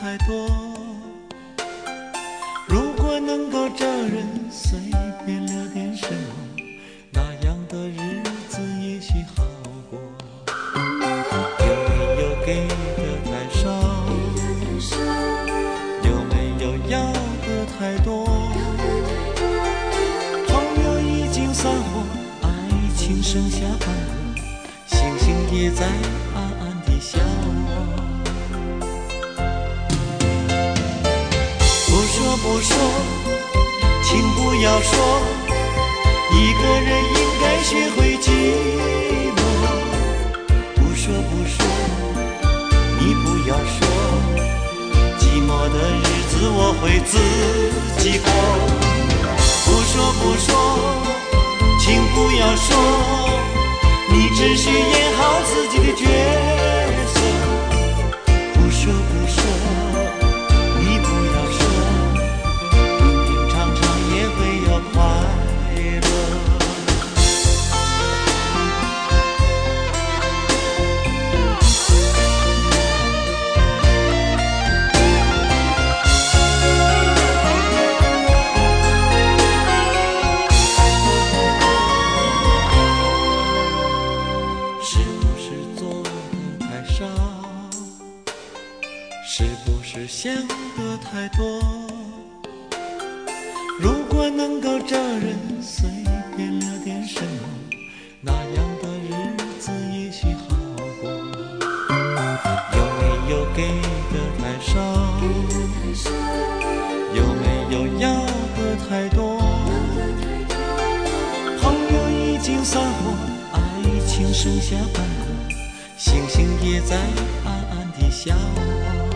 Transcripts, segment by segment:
太多。如果能够找人随便聊点什么，那样的日子也许好过。有没有给的太少？有没有要的太多？朋友已经散伙，爱情剩下半个，星星也在暗暗地笑我。不说不说，请不要说，一个人应该学会寂寞。不说不说，你不要说，寂寞的日子我会自己过。不说不说，请不要说，你只需演好自己的角色。不说不说，你不要说，平平常常也会有快乐。是不是做的太少？是不是想的太多？如果能够找人随便聊点什么，那样的日子也许好过。有没有给的太少？有没有要的太多？朋友已经散伙，爱情剩下半个，星星也在暗暗地笑我。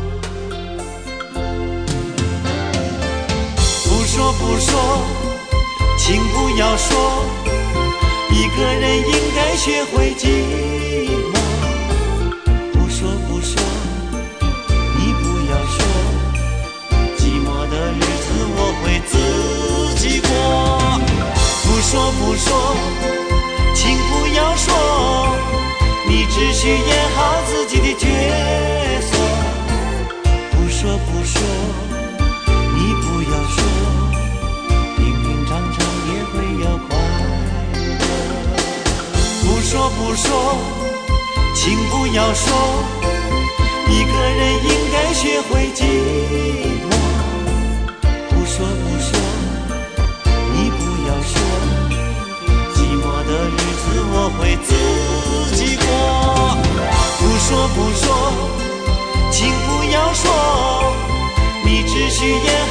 不说不说，请不要说，一个人应该学会寂寞。不说不说，你不要说，寂寞的日子我会自己过。不说不说，请不要说，你只需演好自己的角色。不说不说，你不要说，平平常常也会有快乐。不说不说，请不要说，一个人应该学会寂寞。不说不说，你不要说，寂寞的日子我会自己过。不说不说，请不要说，你只需演